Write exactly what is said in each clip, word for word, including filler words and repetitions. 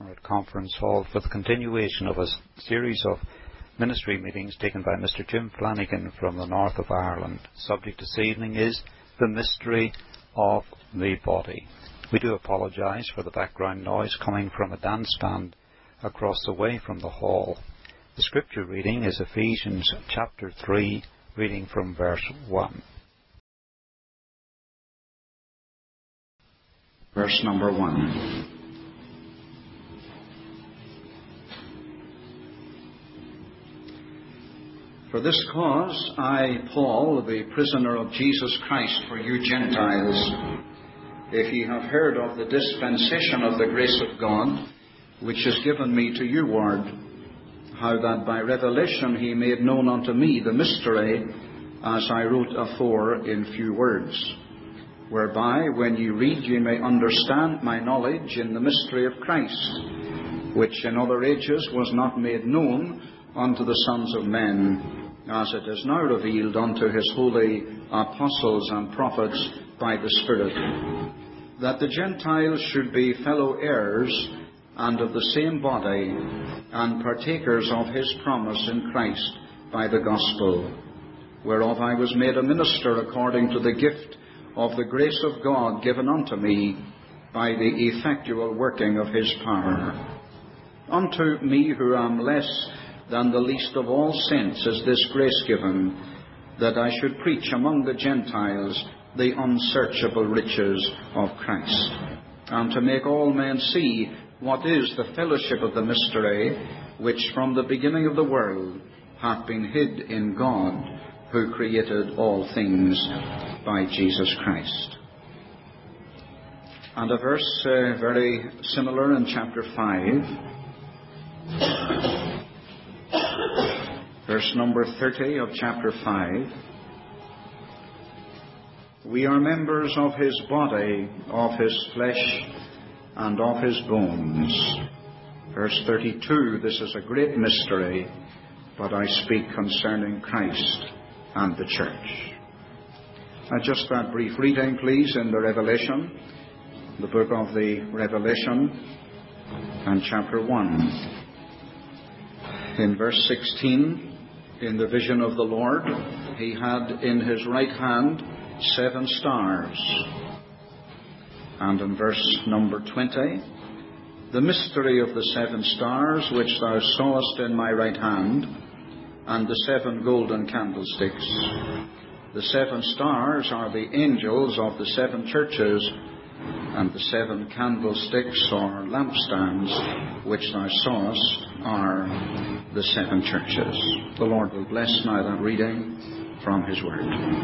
Ronard Conference Hall for the continuation of a series of ministry meetings taken by Mister Jim Flanagan from the north of Ireland. Subject this evening is the mystery of the body. We do apologise for the background noise coming from a dance band across the way from the hall. The scripture reading is Ephesians chapter three, reading from verse one. Verse number one. For this cause I, Paul, the prisoner of Jesus Christ for you Gentiles, if ye have heard of the dispensation of the grace of God, which is given me to you ward, how that by revelation he made known unto me the mystery, as I wrote afore in few words, whereby when ye read ye may understand my knowledge in the mystery of Christ, which in other ages was not made known unto the sons of men, as it is now revealed unto his holy apostles and prophets by the Spirit, that the Gentiles should be fellow heirs and of the same body, and partakers of his promise in Christ by the gospel, whereof I was made a minister according to the gift of the grace of God given unto me by the effectual working of his power. Unto me who am less than the least of all saints is this grace given, that I should preach among the Gentiles the unsearchable riches of Christ, and to make all men see what is the fellowship of the mystery, which from the beginning of the world hath been hid in God, who created all things by Jesus Christ. And a verse uh, very similar in chapter five. Verse number thirty of chapter five. We are members of his body, of his flesh, and of his bones. Verse thirty-two, this is a great mystery, but I speak concerning Christ and the church. Now just that brief reading, please, in the Revelation, the book of the Revelation, and chapter one. In verse sixteen, in the vision of the Lord, he had in his right hand seven stars. And in verse number twenty, the mystery of the seven stars which thou sawest in my right hand, and the seven golden candlesticks. The seven stars are the angels of the seven churches, and the seven candlesticks or lampstands which thou sawest are the seven churches. The Lord will bless now that reading from his word.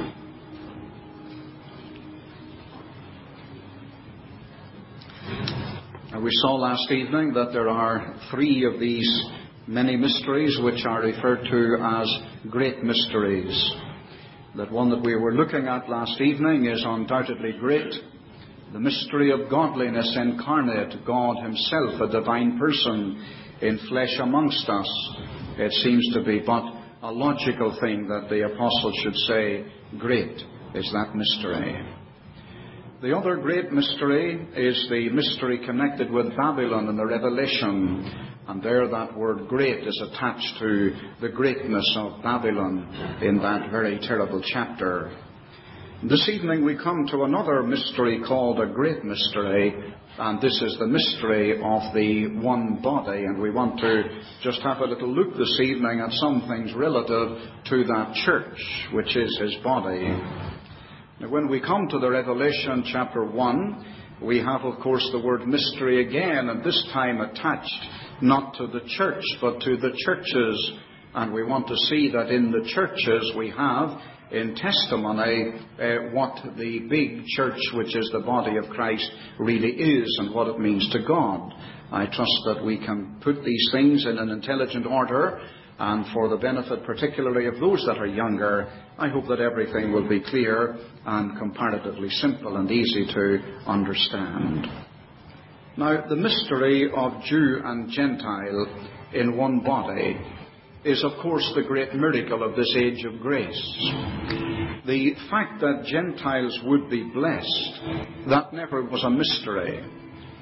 Now, we saw last evening that there are three of these many mysteries which are referred to as great mysteries. That one that we were looking at last evening is undoubtedly great. The mystery of godliness incarnate, God himself, a divine person in flesh amongst us. It seems to be but a logical thing that the apostle should say, great is that mystery. The other great mystery is the mystery connected with Babylon in the Revelation. And there that word great is attached to the greatness of Babylon in that very terrible chapter. This evening we come to another mystery called a great mystery, and this is the mystery of the one body. And we want to just have a little look this evening at some things relative to that church, which is his body. Now, when we come to the Revelation chapter one, we have, of course, the word mystery again, and this time attached not to the church, but to the churches. And we want to see that in the churches we have in testimony uh, what the big church, which is the body of Christ, really is and what it means to God. I trust that we can put these things in an intelligent order, and for the benefit particularly of those that are younger, I hope that everything will be clear and comparatively simple and easy to understand. Now, the mystery of Jew and Gentile in one body is, of course, the great miracle of this age of grace. The fact that Gentiles would be blessed, that never was a mystery.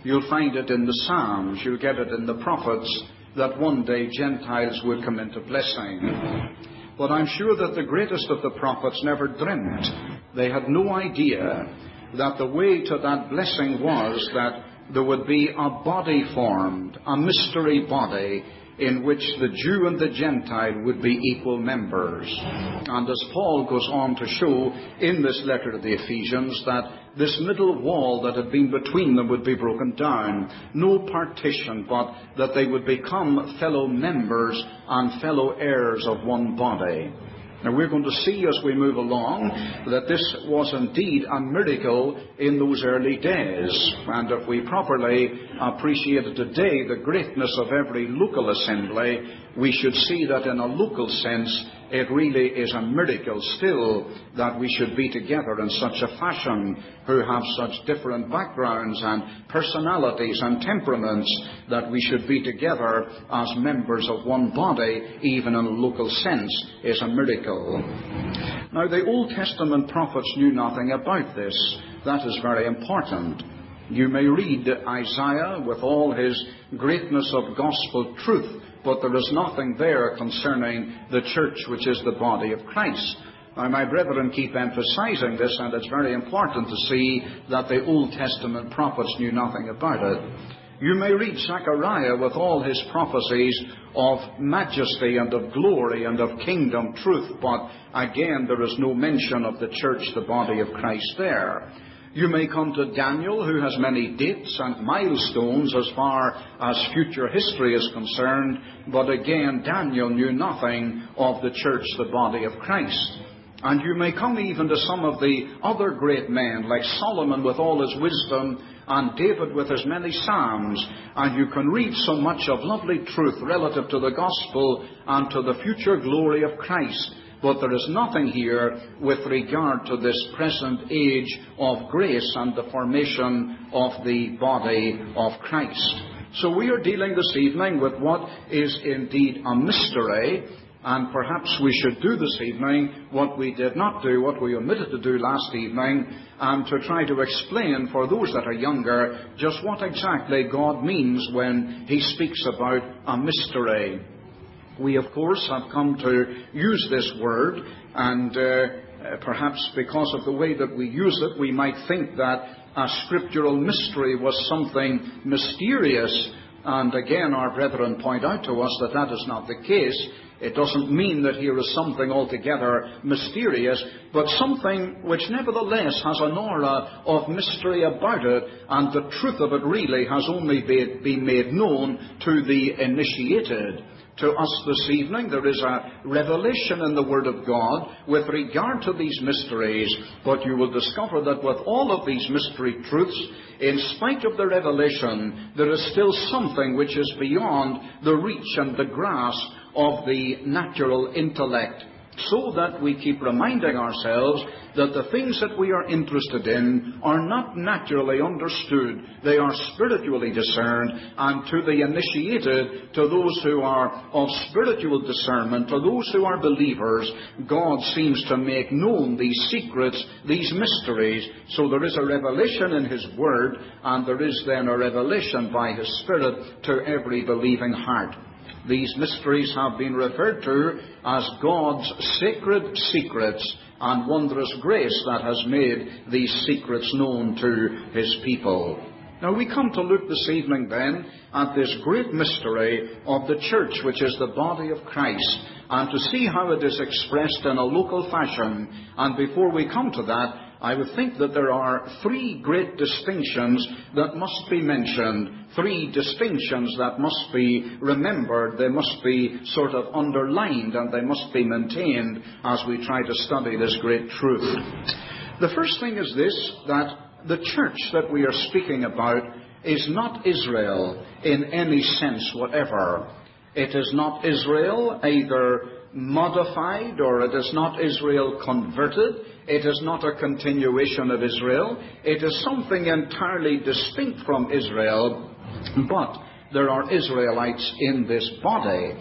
You'll find it in the Psalms. You'll get it in the prophets, that one day Gentiles would come into blessing. But I'm sure that the greatest of the prophets never dreamt. They had no idea that the way to that blessing was that there would be a body formed, a mystery body, in which the Jew and the Gentile would be equal members. And as Paul goes on to show in this letter to the Ephesians, that this middle wall that had been between them would be broken down. No partition, but that they would become fellow members and fellow heirs of one body. Now we're going to see as we move along that this was indeed a miracle in those early days. And if we properly appreciate today the greatness of every local assembly, we should see that in a local sense it really is a miracle still that we should be together in such a fashion, who have such different backgrounds and personalities and temperaments, that we should be together as members of one body, even in a local sense, is a miracle. Now, the Old Testament prophets knew nothing about this. That is very important. You may read Isaiah with all his greatness of gospel truth, but there is nothing there concerning the church, which is the body of Christ. Now, my brethren keep emphasizing this, and it's very important to see that the Old Testament prophets knew nothing about it. You may read Zechariah with all his prophecies of majesty and of glory and of kingdom truth, but again, there is no mention of the church, the body of Christ there. You may come to Daniel, who has many dates and milestones as far as future history is concerned, but again, Daniel knew nothing of the church, the body of Christ. And you may come even to some of the other great men, like Solomon with all his wisdom, and David with his many psalms, and you can read so much of lovely truth relative to the gospel and to the future glory of Christ. But there is nothing here with regard to this present age of grace and the formation of the body of Christ. So we are dealing this evening with what is indeed a mystery, and perhaps we should do this evening what we did not do, what we omitted to do last evening, and to try to explain for those that are younger just what exactly God means when he speaks about a mystery. We, of course, have come to use this word, and uh, perhaps because of the way that we use it, we might think that a scriptural mystery was something mysterious. And again, our brethren point out to us that that is not the case. It doesn't mean that here is something altogether mysterious, but something which nevertheless has an aura of mystery about it, and the truth of it really has only been made known to the initiated. To us this evening, there is a revelation in the Word of God with regard to these mysteries, but you will discover that with all of these mystery truths, in spite of the revelation, there is still something which is beyond the reach and the grasp of the natural intellect, so that we keep reminding ourselves that the things that we are interested in are not naturally understood. They are spiritually discerned, and to the initiated, to those who are of spiritual discernment, to those who are believers, God seems to make known these secrets, these mysteries. So there is a revelation in his word, and there is then a revelation by his Spirit to every believing heart. These mysteries have been referred to as God's sacred secrets and wondrous grace that has made these secrets known to his people. Now we come to look this evening then at this great mystery of the church, which is the body of Christ, and to see how it is expressed in a local fashion. And before we come to that, I would think that there are three great distinctions that must be mentioned, three distinctions that must be remembered, they must be sort of underlined, and they must be maintained as we try to study this great truth. The first thing is this, that the church that we are speaking about is not Israel in any sense whatever. It is not Israel either modified, or it is not Israel converted. It is not a continuation of Israel. It is something entirely distinct from Israel, but there are Israelites in this body.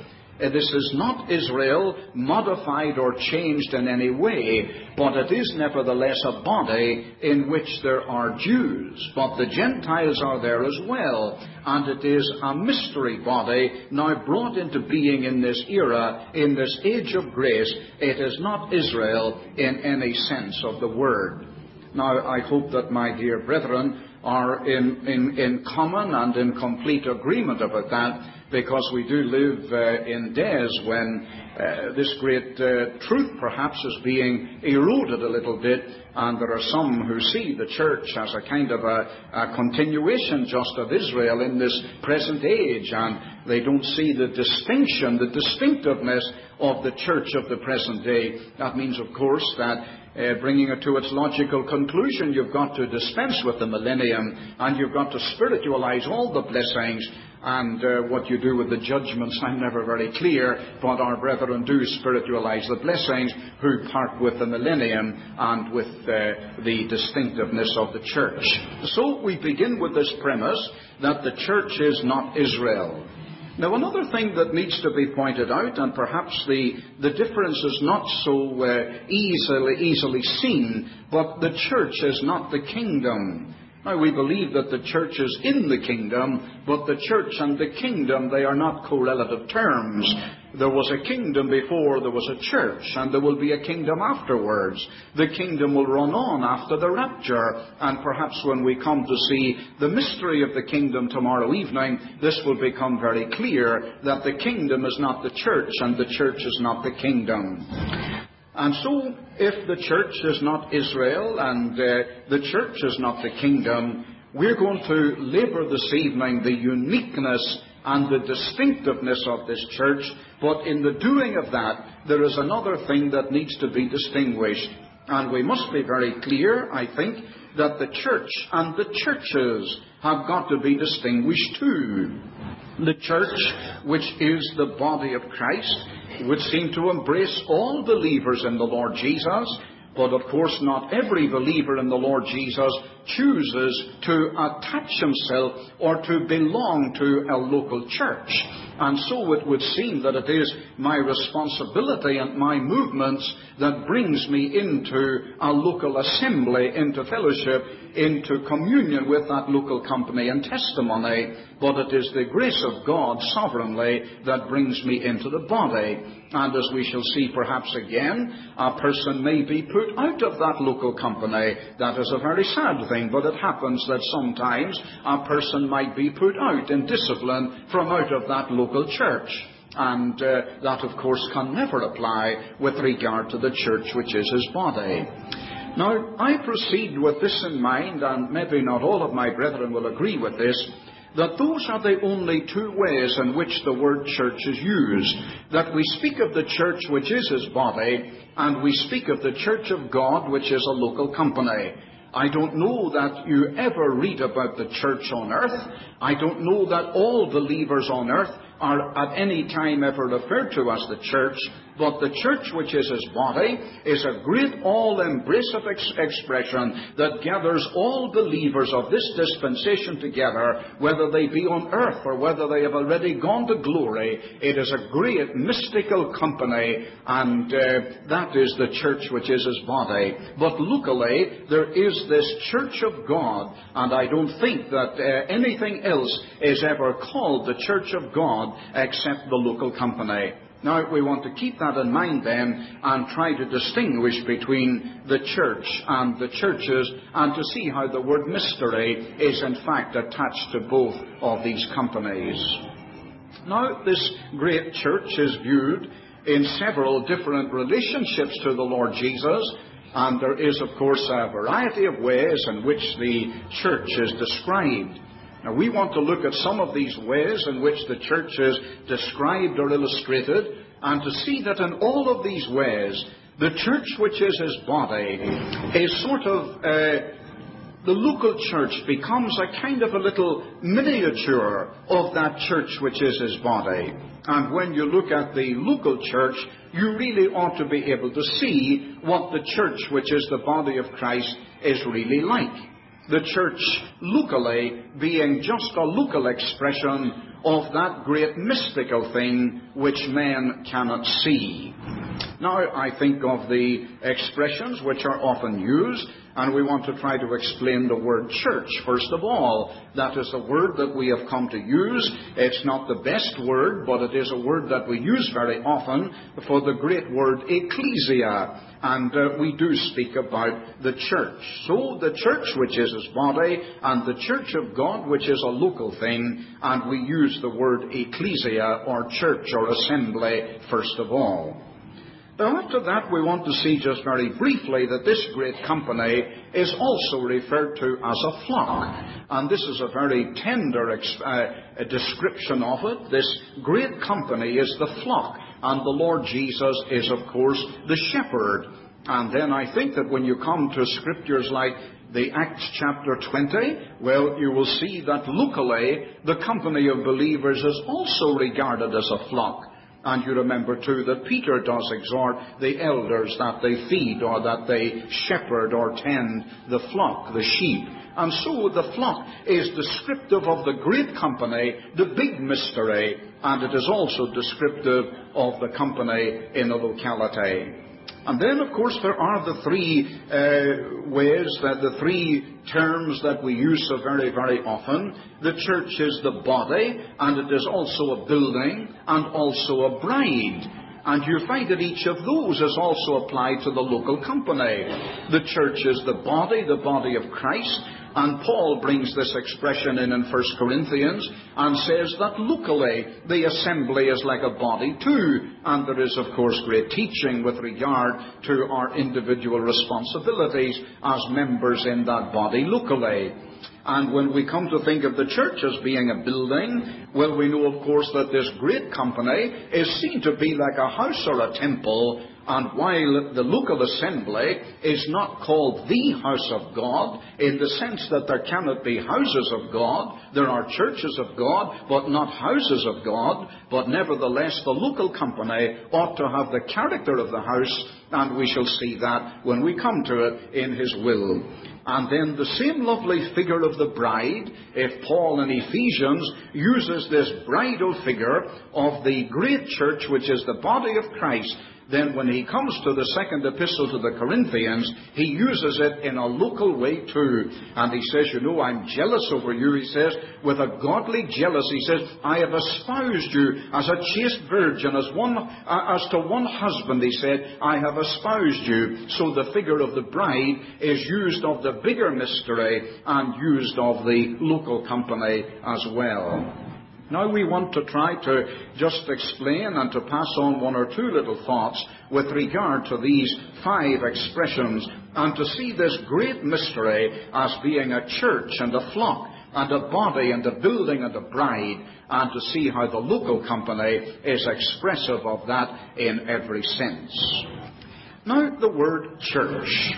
Uh, this is not Israel modified or changed in any way, but it is nevertheless a body in which there are Jews. But the Gentiles are there as well, and it is a mystery body now brought into being in this era, in this age of grace. It is not Israel in any sense of the word. Now, I hope that my dear brethren are in, in, in common and in complete agreement about that, because we do live uh, in days when uh, this great uh, truth perhaps is being eroded a little bit, and there are some who see the church as a kind of a, a continuation just of Israel in this present age, and they don't see the distinction, the distinctiveness of the church of the present day. That means, of course, that Uh, bringing it to its logical conclusion, you've got to dispense with the millennium, and you've got to spiritualize all the blessings. And uh, what you do with the judgments, I'm never very clear, but our brethren do spiritualize the blessings who part with the millennium and with uh, the distinctiveness of the church. So we begin with this premise that the church is not Israel. Now, another thing that needs to be pointed out, and perhaps the, the difference is not so uh, easily, easily seen, but the church is not the kingdom. Now, we believe that the church is in the kingdom, but the church and the kingdom, they are not correlative terms. There was a kingdom before there was a church, and there will be a kingdom afterwards. The kingdom will run on after the rapture, and perhaps when we come to see the mystery of the kingdom tomorrow evening, this will become very clear that the kingdom is not the church, and the church is not the kingdom. And so, if the church is not Israel, and uh, the church is not the kingdom, we're going to labour this evening the uniqueness and the distinctiveness of this church, but in the doing of that, there is another thing that needs to be distinguished. And we must be very clear, I think, that the church and the churches have got to be distinguished too. The church, which is the body of Christ, would seem to embrace all believers in the Lord Jesus, but of course not every believer in the Lord Jesus chooses to attach himself or to belong to a local church. And so it would seem that it is my responsibility and my movements that brings me into a local assembly, into fellowship, into communion with that local company and testimony. But it is the grace of God sovereignly that brings me into the body. And as we shall see perhaps again, a person may be put out of that local company. That is a very sad thing, but it happens that sometimes a person might be put out in discipline from out of that local church. And uh, that, of course, can never apply with regard to the church, which is his body. Now, I proceed with this in mind, and maybe not all of my brethren will agree with this, that those are the only two ways in which the word church is used. That we speak of the church, which is his body, and we speak of the church of God, which is a local company. I don't know that you ever read about the church on earth. I don't know that all believers on earth are at any time ever referred to as the church, but the church, which is his body, is a great all-embracive ex- expression that gathers all believers of this dispensation together, whether they be on earth or whether they have already gone to glory. It is a great mystical company, and uh, that is the church which is his body. But locally, there is this church of God, and I don't think that uh, anything else is ever called the church of God except the local company. Now, we want to keep that in mind then and try to distinguish between the church and the churches and to see how the word mystery is in fact attached to both of these companies. Now, this great church is viewed in several different relationships to the Lord Jesus, and there is, of course, a variety of ways in which the church is described. Now, we want to look at some of these ways in which the church is described or illustrated, and to see that in all of these ways, the church, which is his body, is sort of, uh, the local church becomes a kind of a little miniature of that church, which is his body. And when you look at the local church, you really ought to be able to see what the church, which is the body of Christ, is really like. The church locally being just a local expression of that great mystical thing which men cannot see. Now, I think of the expressions which are often used, and we want to try to explain the word church. First of all, that is the word that we have come to use. It's not the best word, but it is a word that we use very often for the great word ecclesia. And uh, we do speak about the church. So the church, which is his body, and the church of God, which is a local thing, and we use the word ecclesia, or church, or assembly, first of all. Now, after that, we want to see just very briefly that this great company is also referred to as a flock. And this is a very tender uh, description of it. This great company is the flock. And the Lord Jesus is, of course, the shepherd. And then I think that when you come to scriptures like the Acts chapter twenty, well, you will see that locally the company of believers is also regarded as a flock. And you remember, too, that Peter does exhort the elders that they feed or that they shepherd or tend the flock, the sheep. And so the flock is descriptive of the great company, the big mystery, and it is also descriptive of the company in a locality. And then, of course, there are the three uh, ways, that the three terms that we use so very, very often. The church is the body, and it is also a building, and also a bride. And you find that each of those is also applied to the local company. The church is the body, the body of Christ. And Paul brings this expression in in First Corinthians and says that locally the assembly is like a body too. And there is, of course, great teaching with regard to our individual responsibilities as members in that body locally. And when we come to think of the church as being a building, well, we know, of course, that this great company is seen to be like a house or a temple. And while the local assembly is not called the house of God, in the sense that there cannot be houses of God, there are churches of God, but not houses of God, but nevertheless the local company ought to have the character of the house, and we shall see that when we come to it in his will. And then the same lovely figure of the bride, if Paul in Ephesians uses this bridal figure of the great church, which is the body of Christ, then when he comes to the second epistle to the Corinthians, he uses it in a local way too. And he says, you know, I'm jealous over you, he says, with a godly jealousy. He says, I have espoused you as a chaste virgin, as one, uh, as to one husband, he said, I have espoused you. So the figure of the bride is used of the bigger mystery and used of the local company as well. Now we want to try to just explain and to pass on one or two little thoughts with regard to these five expressions, and to see this great mystery as being a church and a flock and a body and a building and a bride, and to see how the local company is expressive of that in every sense. Now, the word church.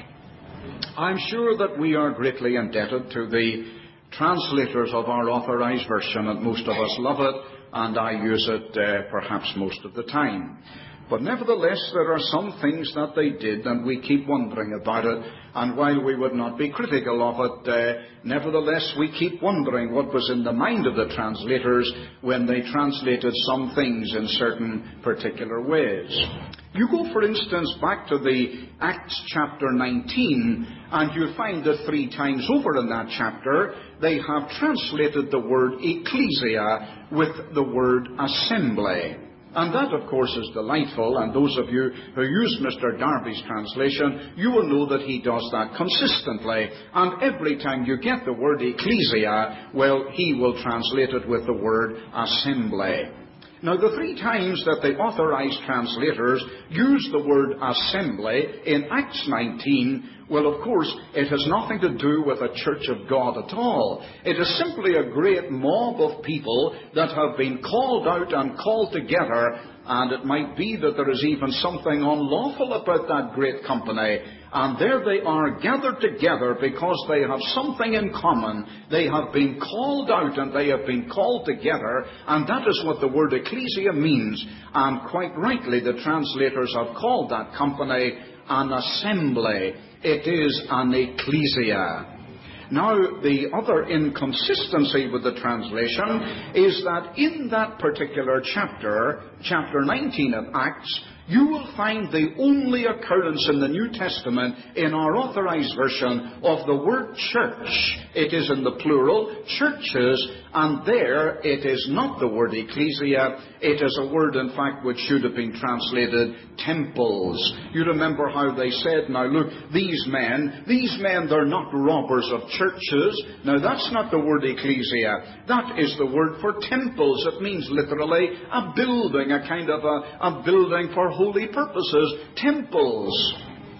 I'm sure that we are greatly indebted to the translators of our Authorized Version, and most of us love it, and I use it uh, perhaps most of the time. But nevertheless, there are some things that they did, and we keep wondering about it. And while we would not be critical of it, uh, nevertheless, we keep wondering what was in the mind of the translators when they translated some things in certain particular ways. You go, for instance, back to the Acts chapter nineteen, and you find that three times over in that chapter, they have translated the word ecclesia with the word assembly. And that, of course, is delightful, and those of you who use Mister Darby's translation, you will know that he does that consistently. And every time you get the word ecclesia, well, he will translate it with the word assembly. Now, the three times that the Authorized translators use the word assembly in Acts nineteen, well, of course, it has nothing to do with a church of God at all. It is simply a great mob of people that have been called out and called together, and it might be that there is even something unlawful about that great company. And there they are gathered together because they have something in common. They have been called out and they have been called together, and that is what the word ecclesia means. And quite rightly, the translators have called that company an assembly. It is an ecclesia. Now, the other inconsistency with the translation is that in that particular chapter, chapter nineteen of Acts, you will find the only occurrence in the New Testament in our authorized version of the word church. It is in the plural, churches, and there it is not the word ecclesia. It is a word, in fact, which should have been translated temples. You remember how they said, now look, these men, these men, they're not robbers of churches. Now that's not the word ecclesia. That is the word for temples. It means literally a building, a kind of a, a building for holy purposes, temples.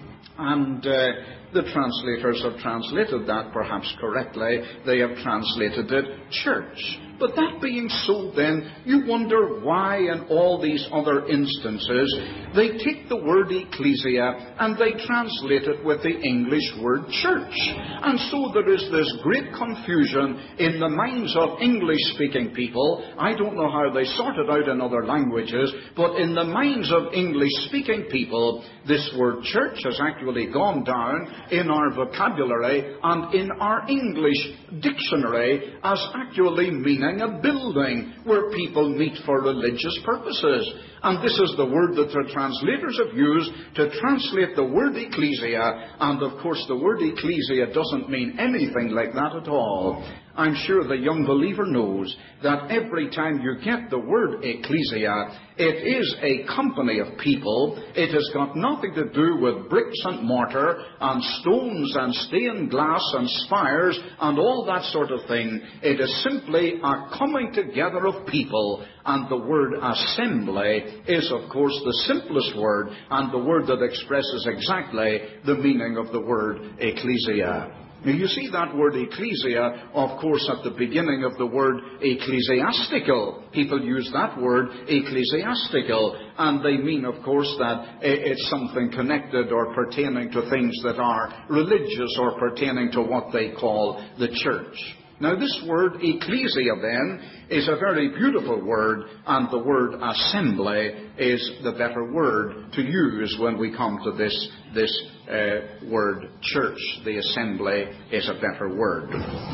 And uh, the translators have translated that perhaps correctly. They have translated it church. But that being so, then, you wonder why in all these other instances they take the word ecclesia and they translate it with the English word church. And so there is this great confusion in the minds of English-speaking people. I don't know how they sort it out in other languages, but in the minds of English-speaking people, this word church has actually gone down in our vocabulary and in our English dictionary as actually meaning a building where people meet for religious purposes. And this is the word that the translators have used to translate the word ecclesia. And of course the word ecclesia doesn't mean anything like that at all. I'm sure the young believer knows that every time you get the word ecclesia, it is a company of people. It has got nothing to do with bricks and mortar and stones and stained glass and spires and all that sort of thing. It is simply a coming together of people. And the word assembly is, of course, the simplest word and the word that expresses exactly the meaning of the word ecclesia. Now, you see that word ecclesia, of course, at the beginning of the word ecclesiastical. People use that word ecclesiastical, and they mean, of course, that it's something connected or pertaining to things that are religious or pertaining to what they call the church. Now, this word ecclesia, then, is a very beautiful word, and the word assembly is the better word to use when we come to this, this uh, word church. The assembly is a better word.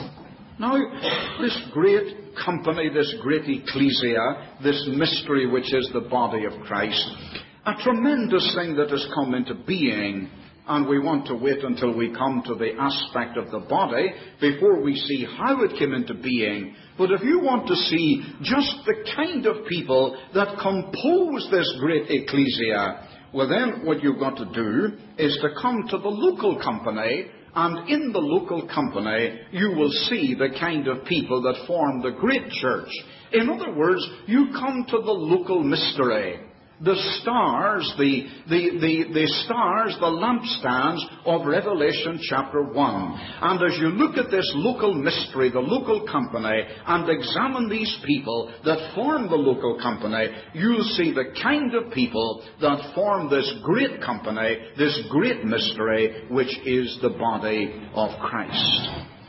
Now, this great company, this great ecclesia, this mystery which is the body of Christ, a tremendous thing that has come into being. And we want to wait until we come to the aspect of the body before we see how it came into being. But if you want to see just the kind of people that compose this great ecclesia, well then what you've got to do is to come to the local company, and in the local company you will see the kind of people that form the great church. In other words, you come to the local mystery. The stars, the, the, the, the stars, the lampstands of Revelation chapter one. And as you look at this local mystery, the local company, and examine these people that form the local company, you'll see the kind of people that form this great company, this great mystery, which is the body of Christ.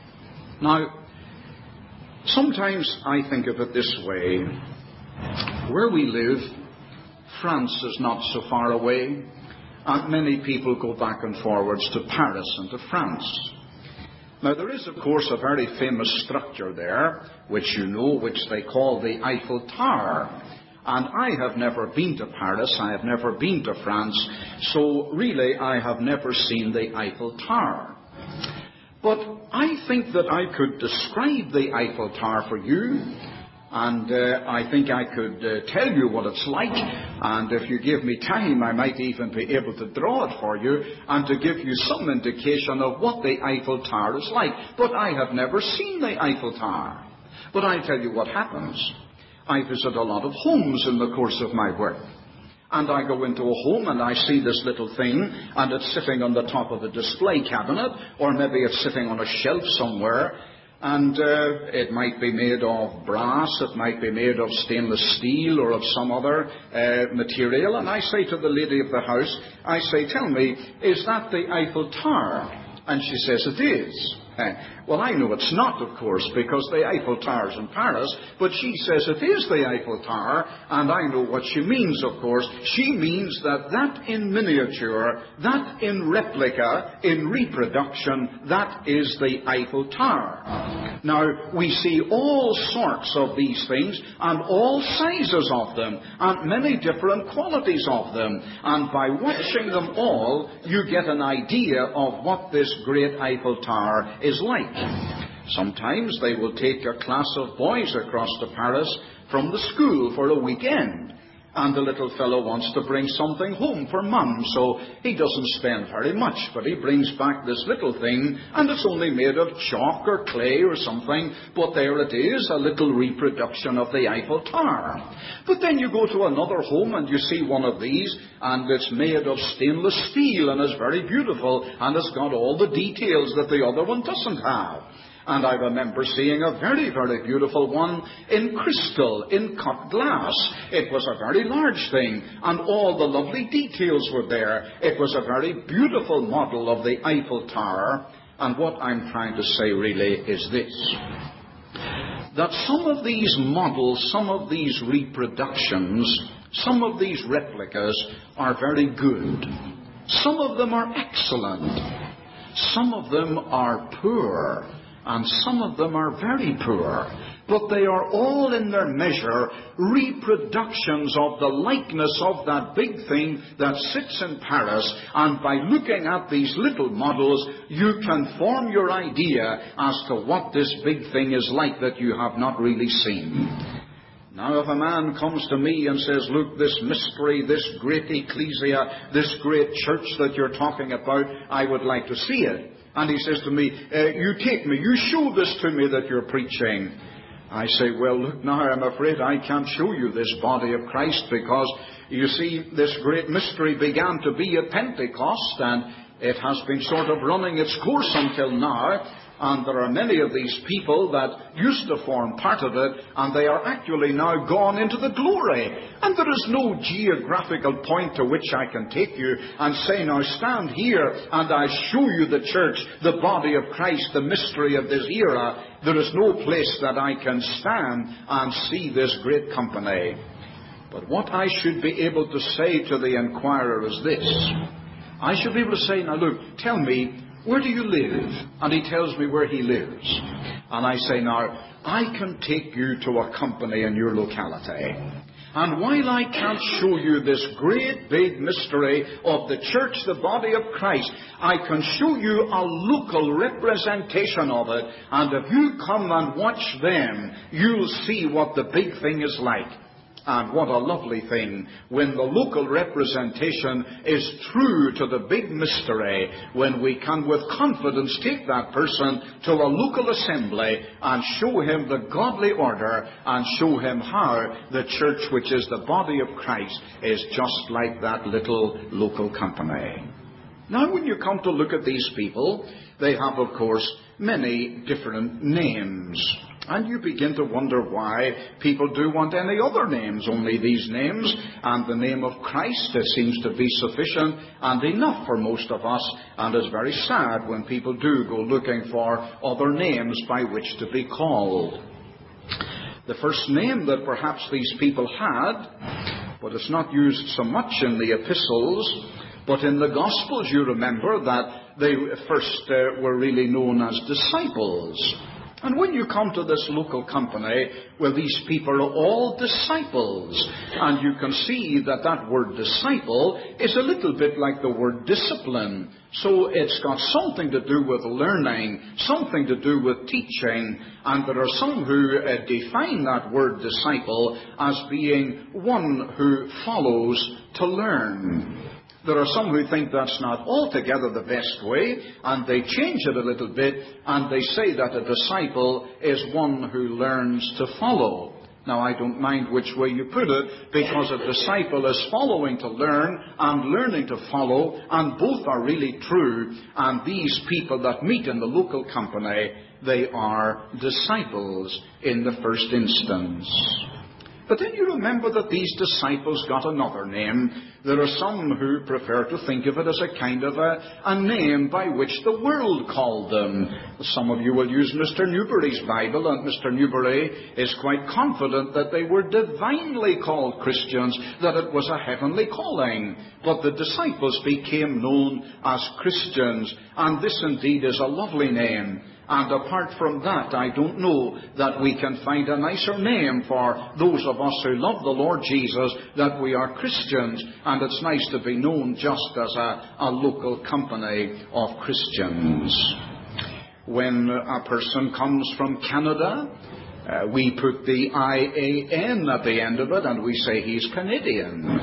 Now, sometimes I think of it this way. Where we live, France is not so far away, and many people go back and forwards to Paris and to France. Now, there is, of course, a very famous structure there, which you know, which they call the Eiffel Tower. And I have never been to Paris, I have never been to France, so really I have never seen the Eiffel Tower. But I think that I could describe the Eiffel Tower for you. And uh, I think I could uh, tell you what it's like, and if you give me time, I might even be able to draw it for you, and to give you some indication of what the Eiffel Tower is like. But I have never seen the Eiffel Tower. But I tell you what happens. I visit a lot of homes in the course of my work. And I go into a home and I see this little thing, and it's sitting on the top of a display cabinet, or maybe it's sitting on a shelf somewhere. And uh, it might be made of brass, it might be made of stainless steel or of some other uh, material. And I say to the lady of the house, I say, tell me, is that the Eiffel Tower? And she says, it is. Well, I know it's not, of course, because the Eiffel Tower's in Paris, but she says it is the Eiffel Tower, and I know what she means, of course. She means that that in miniature, that in replica, in reproduction, that is the Eiffel Tower. Now, we see all sorts of these things, and all sizes of them, and many different qualities of them, and by watching them all, you get an idea of what this great Eiffel Tower is like. Sometimes they will take a class of boys across to Paris from the school for a weekend, and the little fellow wants to bring something home for mum, so he doesn't spend very much, but he brings back this little thing, and it's only made of chalk or clay or something, but there it is, a little reproduction of the Eiffel Tower. But then you go to another home and you see one of these, and it's made of stainless steel and is very beautiful, and it's got all the details that the other one doesn't have. And I remember seeing a very, very beautiful one in crystal, in cut glass. It was a very large thing, and all the lovely details were there. It was a very beautiful model of the Eiffel Tower. And what I'm trying to say really is this: that some of these models, some of these reproductions, some of these replicas are very good. Some of them are excellent. Some of them are poor. And some of them are very poor, but they are all in their measure reproductions of the likeness of that big thing that sits in Paris, and by looking at these little models, you can form your idea as to what this big thing is like that you have not really seen. Now, if a man comes to me and says, look, this mystery, this great ecclesia, this great church that you're talking about, I would like to see it. And he says to me, uh, you take me, you show this to me that you're preaching. I say, well, look, now I'm afraid I can't show you this body of Christ, because, you see, this great mystery began to be at Pentecost, and it has been sort of running its course until now. And there are many of these people that used to form part of it, and they are actually now gone into the glory. And there is no geographical point to which I can take you and say, now stand here and I show you the church, the body of Christ, the mystery of this era. There is no place that I can stand and see this great company. But what I should be able to say to the inquirer is this. I should be able to say, now look, tell me, where do you live? And he tells me where he lives. And I say, now, I can take you to a company in your locality. And while I can't show you this great big mystery of the church, the body of Christ, I can show you a local representation of it. And if you come and watch them, you'll see what the big thing is like. And what a lovely thing when the local representation is true to the big mystery, when we can with confidence take that person to a local assembly and show him the godly order and show him how the church, which is the body of Christ, is just like that little local company. Now, when you come to look at these people, they have, of course, many different names. And you begin to wonder why people do want any other names, only these names, and the name of Christ seems to be sufficient and enough for most of us, and it's very sad when people do go looking for other names by which to be called. The first name that perhaps these people had, but it's not used so much in the epistles, but in the Gospels you remember that they first uh, were really known as disciples. And when you come to this local company, well, these people are all disciples. And you can see that that word disciple is a little bit like the word discipline. So it's got something to do with learning, something to do with teaching. And there are some who uh, define that word disciple as being one who follows to learn. There are some who think that's not altogether the best way, and they change it a little bit, and they say that a disciple is one who learns to follow. Now, I don't mind which way you put it, because a disciple is following to learn and learning to follow, and both are really true. And these people that meet in the local company, they are disciples in the first instance. But then you remember that these disciples got another name. There are some who prefer to think of it as a kind of a, a name by which the world called them. Some of you will use Mister Newberry's Bible, and Mister Newberry is quite confident that they were divinely called Christians, that it was a heavenly calling. But the disciples became known as Christians, and this indeed is a lovely name. And apart from that, I don't know that we can find a nicer name for those of us who love the Lord Jesus, that we are Christians. And it's nice to be known just as a, a local company of Christians. When a person comes from Canada, uh, we put the I A N at the end of it, and we say he's Canadian.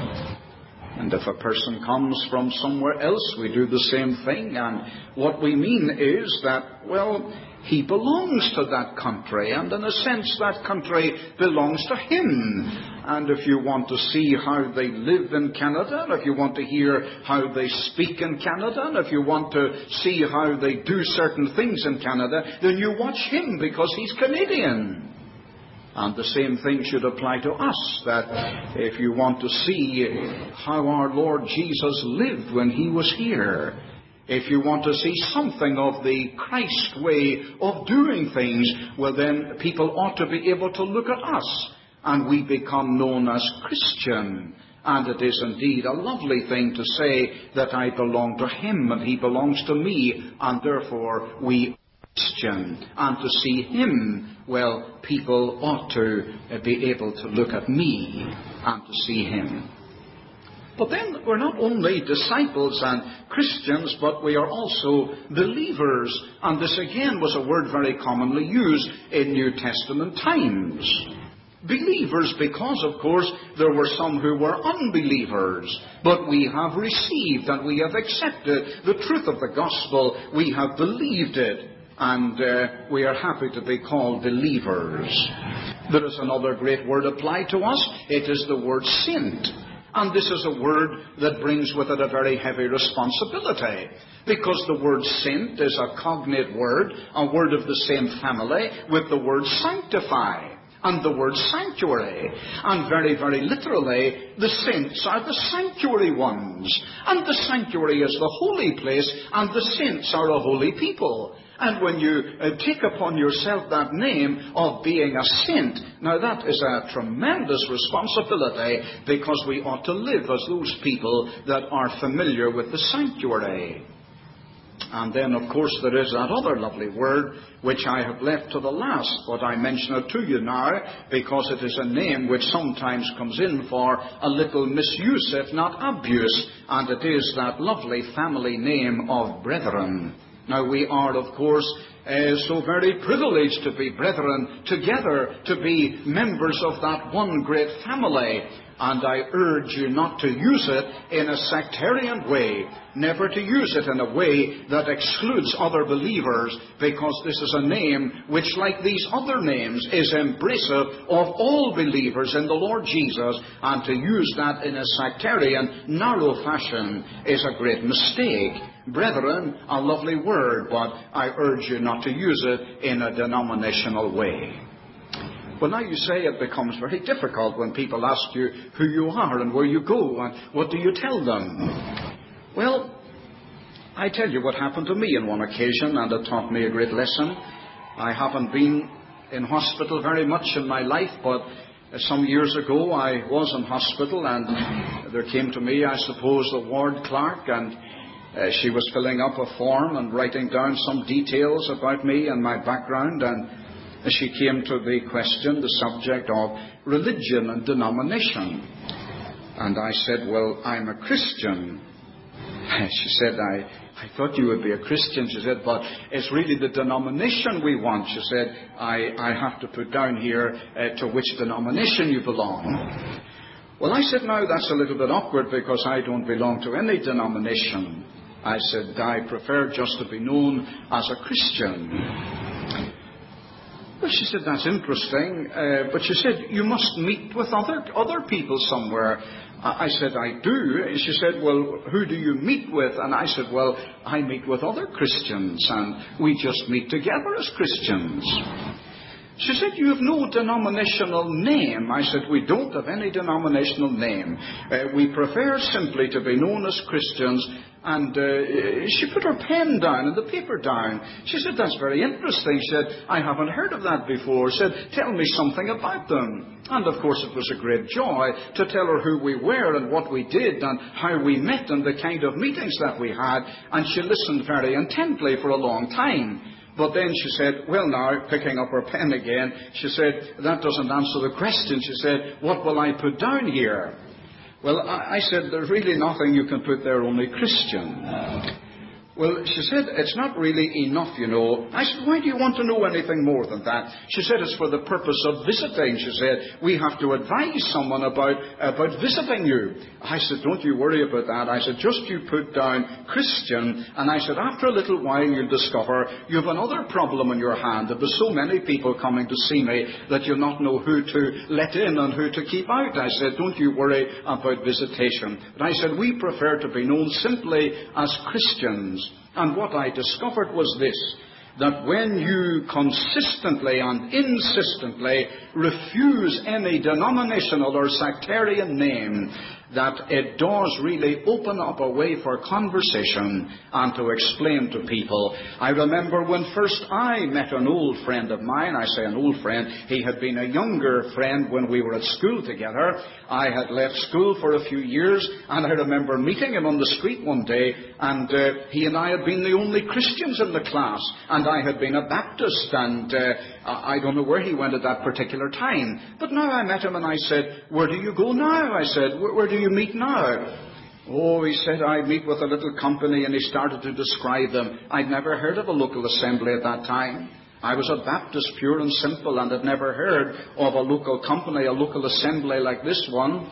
And if a person comes from somewhere else, we do the same thing. And what we mean is that, well, he belongs to that country. And in a sense, that country belongs to him. And if you want to see how they live in Canada, and if you want to hear how they speak in Canada, and if you want to see how they do certain things in Canada, then you watch him because he's Canadian. And the same thing should apply to us, that if you want to see how our Lord Jesus lived when he was here, if you want to see something of the Christ way of doing things, well then people ought to be able to look at us, and we become known as Christian. And it is indeed a lovely thing to say that I belong to him and he belongs to me, and therefore we Christian. And to see him, well, people ought to be able to look at me and to see him. But then we're not only disciples and Christians, but we are also believers. And this again was a word very commonly used in New Testament times. Believers, because of course there were some who were unbelievers. But we have received and we have accepted the truth of the gospel. We have believed it. And uh, we are happy to be called believers. There is another great word applied to us. It is the word saint. And this is a word that brings with it a very heavy responsibility. Because the word saint is a cognate word, a word of the same family with the word sanctify. And the word sanctuary. And very, very literally, the saints are the sanctuary ones. And the sanctuary is the holy place, and the saints are a holy people. And when you uh, take upon yourself that name of being a saint, now that is a tremendous responsibility, because we ought to live as those people that are familiar with the sanctuary. And then, of course, there is that other lovely word, which I have left to the last, but I mention it to you now, because it is a name which sometimes comes in for a little misuse, if not abuse, and it is that lovely family name of brethren. Now, we are, of course, uh, so very privileged to be brethren together, to be members of that one great family. And I urge you not to use it in a sectarian way, never to use it in a way that excludes other believers, because this is a name which, like these other names, is embracive of all believers in the Lord Jesus, and to use that in a sectarian, narrow fashion is a great mistake. Brethren, a lovely word, but I urge you not to use it in a denominational way. Well, now you say it becomes very difficult when people ask you who you are and where you go and what do you tell them. Well, I tell you what happened to me on one occasion, and it taught me a great lesson. I haven't been in hospital very much in my life, but some years ago I was in hospital, and there came to me, I suppose, the ward clerk, and uh, she was filling up a form and writing down some details about me and my background, and she came to the question, the subject of religion and denomination. And I said, well, I'm a Christian. She said, I, I thought you would be a Christian. She said, but it's really the denomination we want. She said, I, I have to put down here uh, to which denomination you belong. Well, I said, now that's a little bit awkward because I don't belong to any denomination. I said, I prefer just to be known as a Christian. Well, she said, that's interesting, uh, but she said, you must meet with other other people somewhere. I said, I do. She said, well, who do you meet with? And I said, well, I meet with other Christians, and we just meet together as Christians. She said, you have no denominational name. I said, we don't have any denominational name. Uh, we prefer simply to be known as Christians. And uh, she put her pen down and the paper down. She said, that's very interesting. She said, I haven't heard of that before. She said, tell me something about them. And of course it was a great joy to tell her who we were and what we did and how we met and the kind of meetings that we had. And she listened very intently for a long time. But then she said, well now, picking up her pen again, she said, that doesn't answer the question. She said, what will I put down here? Well, I, I said, there's really nothing you can put there, only Christian. Well, she said, it's not really enough, you know. I said, why do you want to know anything more than that? She said, it's for the purpose of visiting. She said, we have to advise someone about, about visiting you. I said, don't you worry about that. I said, just you put down Christian. And I said, after a little while you'll discover you have another problem in your hand. There were so many people coming to see me that you'll not know who to let in and who to keep out. I said, don't you worry about visitation. But I said, we prefer to be known simply as Christians. And what I discovered was this, that when you consistently and insistently refuse any denominational or sectarian name, that it does really open up a way for conversation and to explain to people. I remember when first I met an old friend of mine, I say an old friend, he had been a younger friend when we were at school together. I had left school for a few years, and I remember meeting him on the street one day, and uh, he and I had been the only Christians in the class, and I had been a Baptist, and uh, I don't know where he went at that particular time. But now I met him and I said, where do you go now? I said, where, where do you meet now? Oh, he said, I meet with a little company, and he started to describe them. I'd never heard of a local assembly at that time. I was a Baptist, pure and simple, and had never heard of a local company, a local assembly like this one.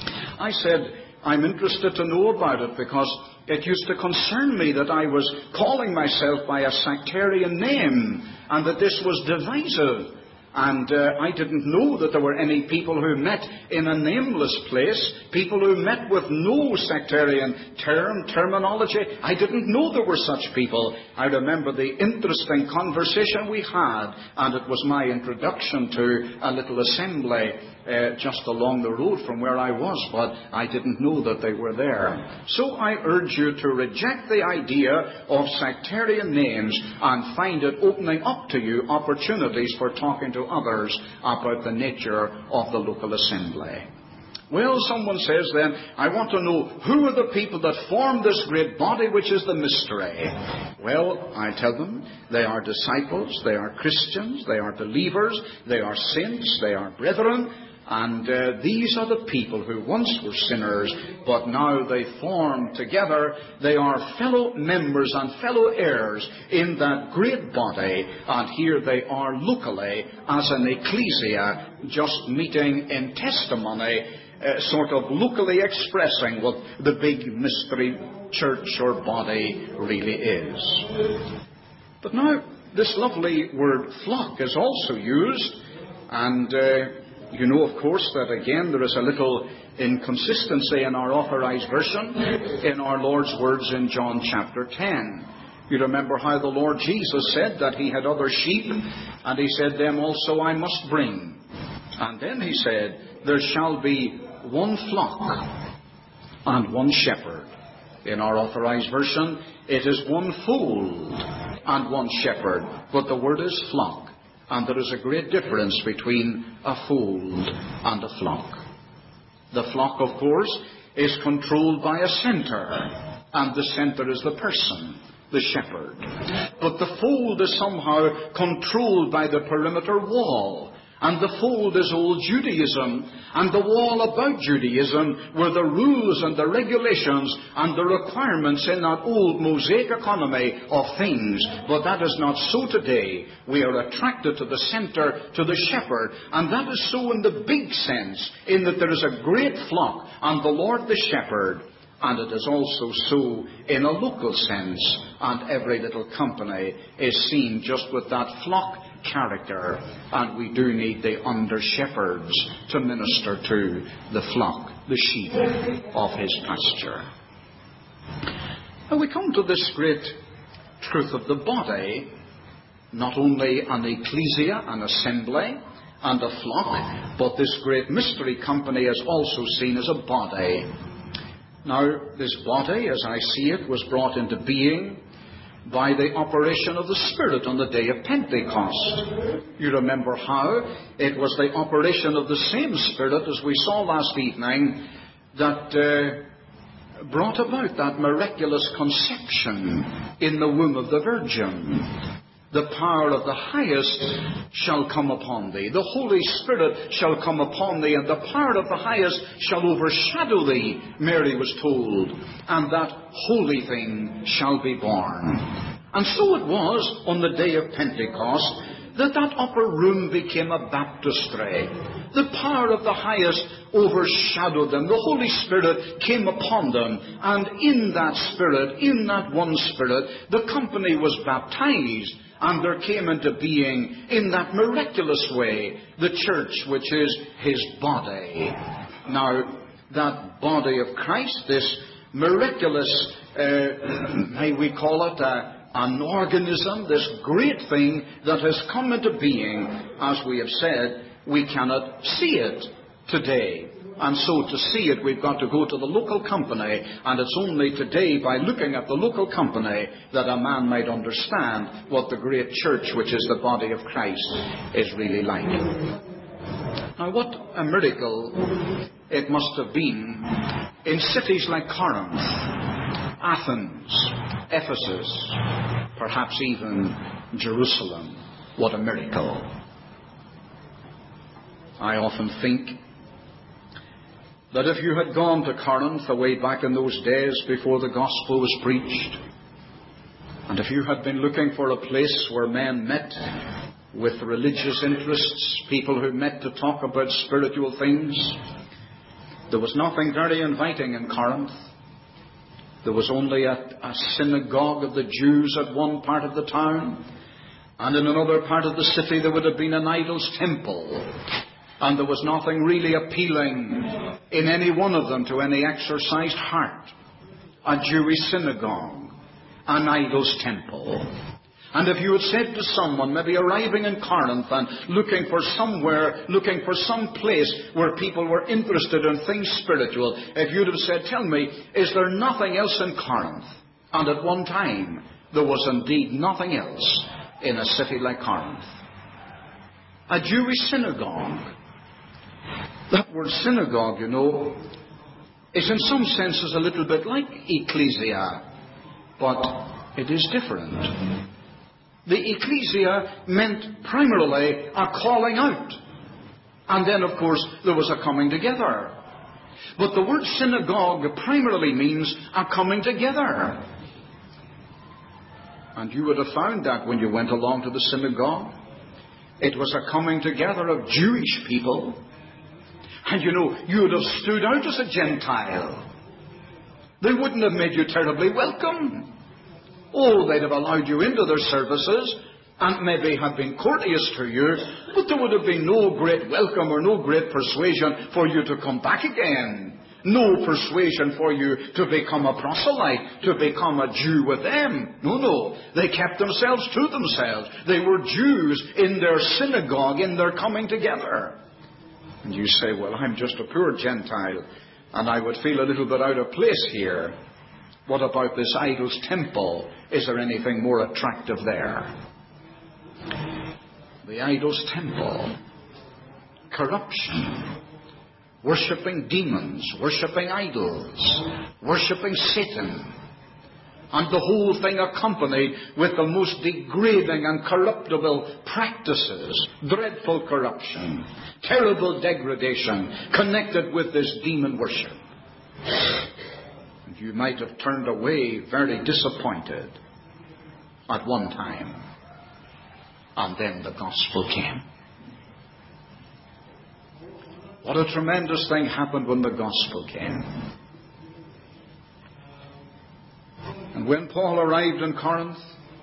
I said, I'm interested to know about it because it used to concern me that I was calling myself by a sectarian name and that this was divisive. And uh, I didn't know that there were any people who met in a nameless place, people who met with no sectarian term, terminology. I didn't know there were such people. I remember the interesting conversation we had, and it was my introduction to a little assembly uh, just along the road from where I was, but I didn't know that they were there. So I urge you to reject the idea of sectarian names and find it opening up to you opportunities for talking to others about the nature of the local assembly. Well, someone says then, I want to know who are the people that form this great body which is the mystery. Well, I tell them, they are disciples, they are Christians, they are believers, they are saints, they are brethren, and uh, these are the people who once were sinners, but now they form together. They are fellow members and fellow heirs in that great body, and here they are locally as an ecclesia, just meeting in testimony, uh, sort of locally expressing what the big mystery church or body really is. But now, this lovely word flock is also used, and uh, you know, of course, that again there is a little inconsistency in our Authorized Version in our Lord's words in John chapter ten. You remember how the Lord Jesus said that he had other sheep, and he said, them also I must bring. And then he said, there shall be one flock and one shepherd. In our Authorized Version, it is one fold and one shepherd, but the word is flock. And there is a great difference between a fold and a flock. The flock, of course, is controlled by a centre, and the centre is the person, the shepherd. But the fold is somehow controlled by the perimeter wall. And the fold is old Judaism, and the wall about Judaism were the rules and the regulations and the requirements in that old Mosaic economy of things. But that is not so today. We are attracted to the centre, to the shepherd, and that is so in the big sense, in that there is a great flock and the Lord the shepherd. And it is also so in a local sense, and every little company is seen just with that flock character, and we do need the under-shepherds to minister to the flock, the sheep of his pasture. Now we come to this great truth of the body, not only an ecclesia, an assembly, and a flock, but this great mystery company is also seen as a body. Now, this body, as I see it, was brought into being by the operation of the Spirit on the day of Pentecost. You remember how it was the operation of the same Spirit, as we saw last evening, that uh, brought about that miraculous conception in the womb of the Virgin. The power of the highest shall come upon thee. The Holy Spirit shall come upon thee, and the power of the highest shall overshadow thee, Mary was told, and that holy thing shall be born. And so it was on the day of Pentecost that that upper room became a baptistry. The power of the highest overshadowed them. The Holy Spirit came upon them, and in that Spirit, in that one Spirit, the company was baptized. And there came into being, in that miraculous way, the church, which is his body. Now, that body of Christ, this miraculous, uh, may we call it a, an organism, this great thing that has come into being, as we have said, we cannot see it today. And so to see it, we've got to go to the local company, and it's only today, by looking at the local company, that a man might understand what the great church, which is the body of Christ, is really like. Now, what a miracle it must have been in cities like Corinth, Athens, Ephesus, perhaps even Jerusalem. What a miracle. I often think that if you had gone to Corinth away back in those days before the gospel was preached, and if you had been looking for a place where men met with religious interests, people who met to talk about spiritual things, there was nothing very inviting in Corinth. There was only a, a synagogue of the Jews at one part of the town, and in another part of the city there would have been an idol's temple. And there was nothing really appealing in any one of them to any exercised heart. A Jewish synagogue, an idol's temple. And if you had said to someone, maybe arriving in Corinth and looking for somewhere, looking for some place where people were interested in things spiritual, if you'd have said, tell me, is there nothing else in Corinth? And at one time, there was indeed nothing else in a city like Corinth. A Jewish synagogue. That word synagogue, you know, is in some senses a little bit like ecclesia, but it is different. The ecclesia meant primarily a calling out. And then, of course, there was a coming together. But the word synagogue primarily means a coming together. And you would have found that when you went along to the synagogue. It was a coming together of Jewish people. And you know, you would have stood out as a Gentile. They wouldn't have made you terribly welcome. Oh, they'd have allowed you into their services and maybe have been courteous to you, but there would have been no great welcome or no great persuasion for you to come back again. No persuasion for you to become a proselyte, to become a Jew with them. No, no. They kept themselves to themselves. They were Jews in their synagogue, in their coming together. And you say, well, I'm just a poor Gentile, and I would feel a little bit out of place here. What about this idol's temple? Is there anything more attractive there? The idol's temple. Corruption. Worshipping demons. Worshipping idols. Worshipping Satan. And the whole thing accompanied with the most degrading and corruptible practices. Dreadful corruption. Terrible degradation connected with this demon worship. And you might have turned away very disappointed at one time. And then the gospel came. What a tremendous thing happened when the gospel came. And when Paul arrived in Corinth,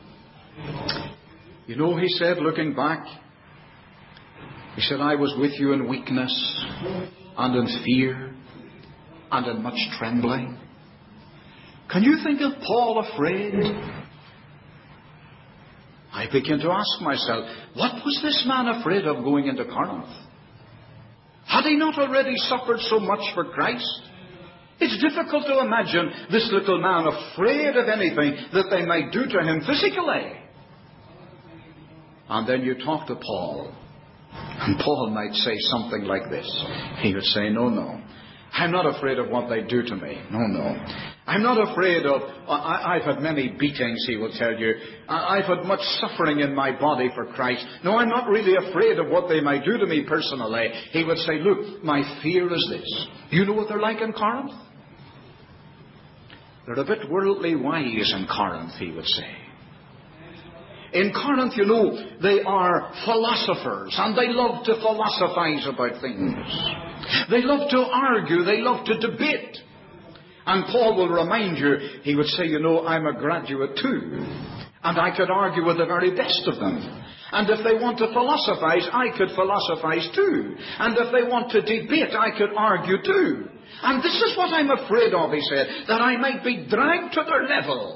you know, he said, looking back, he said, I was with you in weakness and in fear and in much trembling. Can you think of Paul afraid? I I began to ask myself, what was this man afraid of going into Corinth? Had he not already suffered so much for Christ? It's difficult to imagine this little man afraid of anything that they might do to him physically. And then you talk to Paul, and Paul might say something like this. He would say, no, no. I'm not afraid of what they do to me. No, no. I'm not afraid of... I, I've had many beatings, he will tell you. I, I've had much suffering in my body for Christ. No, I'm not really afraid of what they might do to me personally. He would say, look, my fear is this. You know what they're like in Corinth? They're a bit worldly wise in Corinth, he would say. In Corinth, you know, they are philosophers, and they love to philosophize about things. They love to argue, they love to debate. And Paul will remind you, he would say, you know, I'm a graduate too, and I could argue with the very best of them. And if they want to philosophize, I could philosophize too. And if they want to debate, I could argue too. And this is what I'm afraid of, he said, that I might be dragged to their level,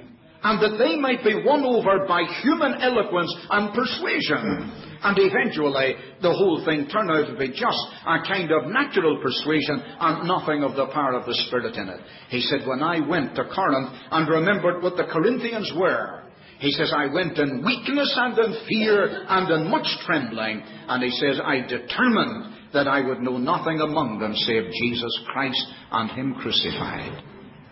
and that they might be won over by human eloquence and persuasion. And eventually, the whole thing turned out to be just a kind of natural persuasion and nothing of the power of the Spirit in it. He said, when I went to Corinth and remembered what the Corinthians were, he says, I went in weakness and in fear and in much trembling. And he says, I determined that I would know nothing among them save Jesus Christ and Him crucified.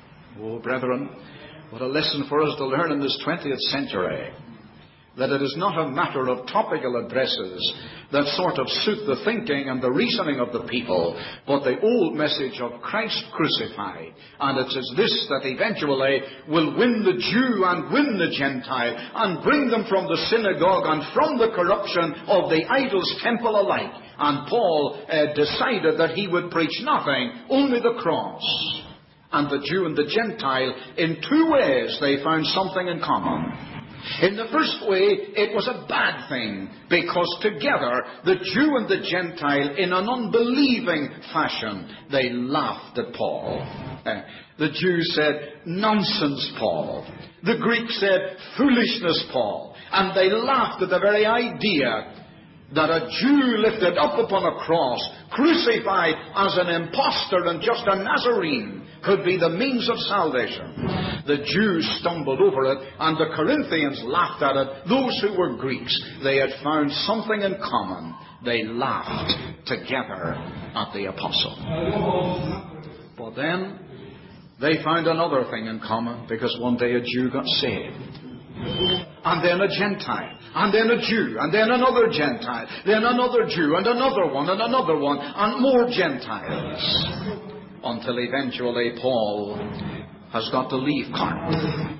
Oh, brethren, what a lesson for us to learn in this twentieth century. That it is not a matter of topical addresses that sort of suit the thinking and the reasoning of the people, but the old message of Christ crucified. And it is this that eventually will win the Jew and win the Gentile and bring them from the synagogue and from the corruption of the idol's temple alike. And Paul uh, decided that he would preach nothing, only the cross. And the Jew and the Gentile, in two ways, they found something in common. In the first way, it was a bad thing, because together, the Jew and the Gentile, in an unbelieving fashion, they laughed at Paul. Uh, the Jew said, nonsense, Paul. The Greek said, foolishness, Paul. And they laughed at the very idea that a Jew lifted up upon a cross, crucified as an impostor and just a Nazarene, could be the means of salvation. The Jews stumbled over it, and the Corinthians laughed at it. Those who were Greeks, they had found something in common. They laughed together at the apostle. But then, they found another thing in common, because one day a Jew got saved. And then a Gentile, and then a Jew, and then another Gentile, then another Jew, and another one, and another one, and more Gentiles. Until eventually Paul has got to leave Corinth.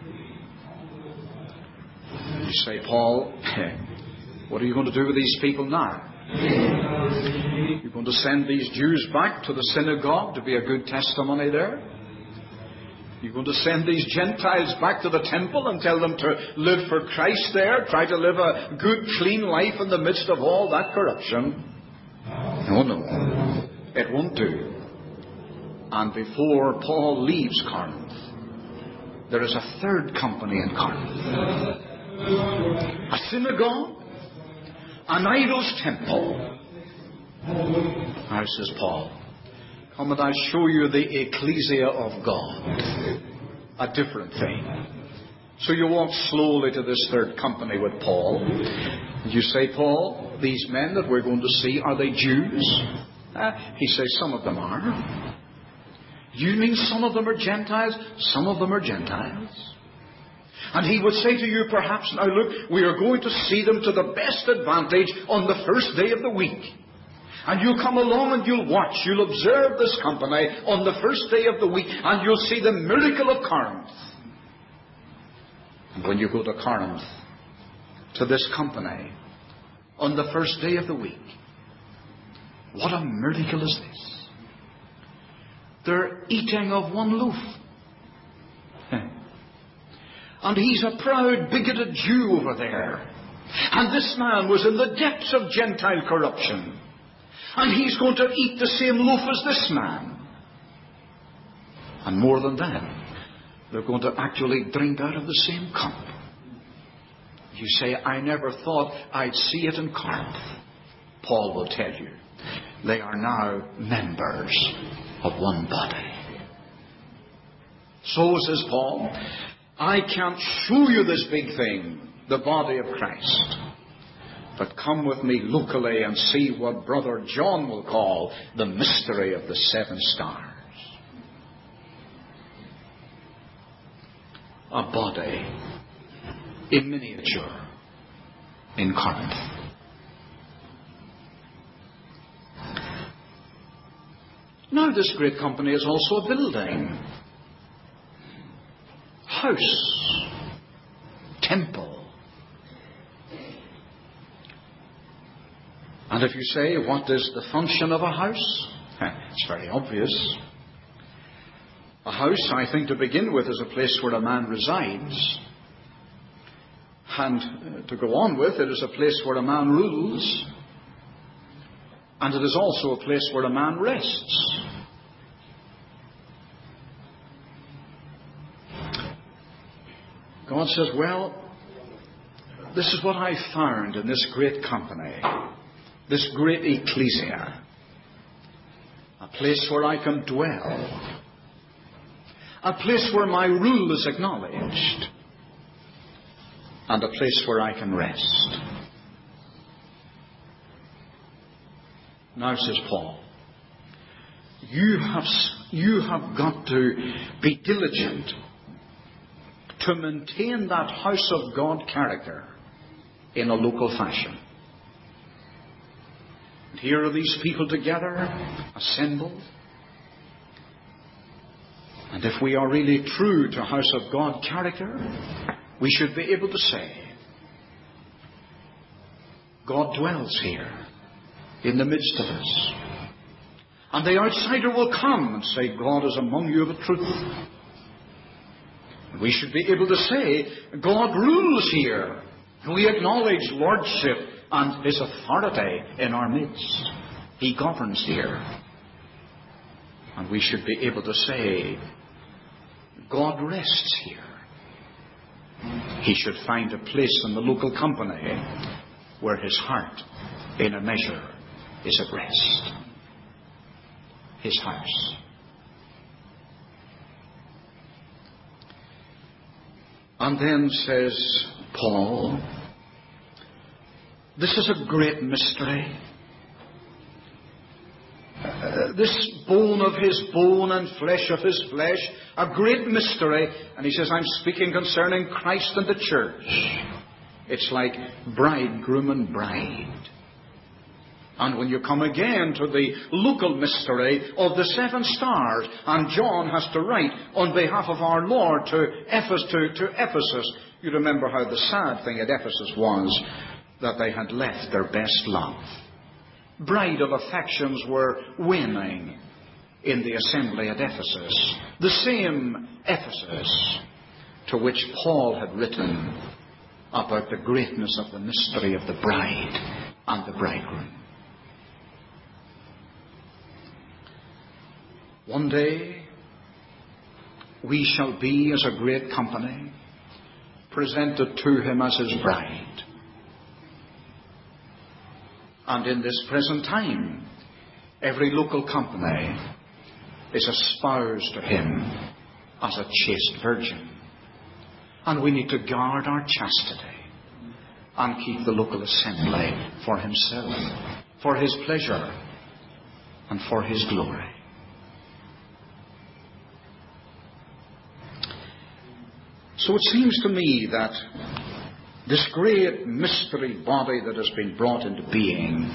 You say, Paul, what are you going to do with these people now? You're going to send these Jews back to the synagogue to be a good testimony there? You're going to send these Gentiles back to the temple and tell them to live for Christ there, try to live a good, clean life in the midst of all that corruption? No, no. It won't do. And before Paul leaves Corinth, there is a third company in Corinth. A synagogue, an idol's temple. Now, says Paul, come and I'll show you the ecclesia of God. A different thing. So you walk slowly to this third company with Paul. And you say, Paul, these men that we're going to see, are they Jews? Uh, he says, some of them are. You mean some of them are Gentiles? Some of them are Gentiles. And he would say to you, perhaps, now look, we are going to see them to the best advantage on the first day of the week. And you'll come along and you'll watch, you'll observe this company on the first day of the week, and you'll see the miracle of Corinth. And when you go to Corinth, to this company, on the first day of the week, what a miracle is this? They're eating of one loaf. And he's a proud, bigoted Jew over there. And this man was in the depths of Gentile corruption. And he's going to eat the same loaf as this man. And more than that, they're going to actually drink out of the same cup. You say, I never thought I'd see it in Corinth. Paul will tell you, they are now members of one body. So says Paul, I can't show you this big thing, the body of Christ. But come with me locally and see what Brother John will call the mystery of the seven stars. A body in miniature in Corinth. Now this great company is also a building, house, temple. And if you say, what is the function of a house? It's very obvious. A house, I think, to begin with, is a place where a man resides. And to go on with, it is a place where a man rules. And it is also a place where a man rests. God says, well, this is what I found in this great company, this great ecclesia, a place where I can dwell, a place where my rule is acknowledged, and a place where I can rest. Now, says Paul, you have, you have got to be diligent to maintain that house of God character in a local fashion. And here are these people together, assembled. And if we are really true to house of God character, we should be able to say, God dwells here in the midst of us. And the outsider will come and say, God is among you of a truth. We should be able to say, God rules here. We acknowledge lordship and his authority in our midst. He governs here. And we should be able to say, God rests here. He should find a place in the local company where his heart, in a measure, is at rest. His house. And then says Paul, this is a great mystery. Uh, this bone of his bone and flesh of his flesh, a great mystery. And he says, I'm speaking concerning Christ and the church. It's like bridegroom and bride. And when you come again to the local mystery of the seven stars, and John has to write on behalf of our Lord to Ephesus, to, to Ephesus, you remember how the sad thing at Ephesus was that they had left their best love. Bridal affections were waning in the assembly at Ephesus. The same Ephesus to which Paul had written about the greatness of the mystery of the bride and the bridegroom. One day, we shall be, as a great company, presented to him as his bride. And in this present time, every local company is espoused to him as a chaste virgin. And we need to guard our chastity and keep the local assembly for himself, for his pleasure, and for his glory. So it seems to me that this great mystery body that has been brought into being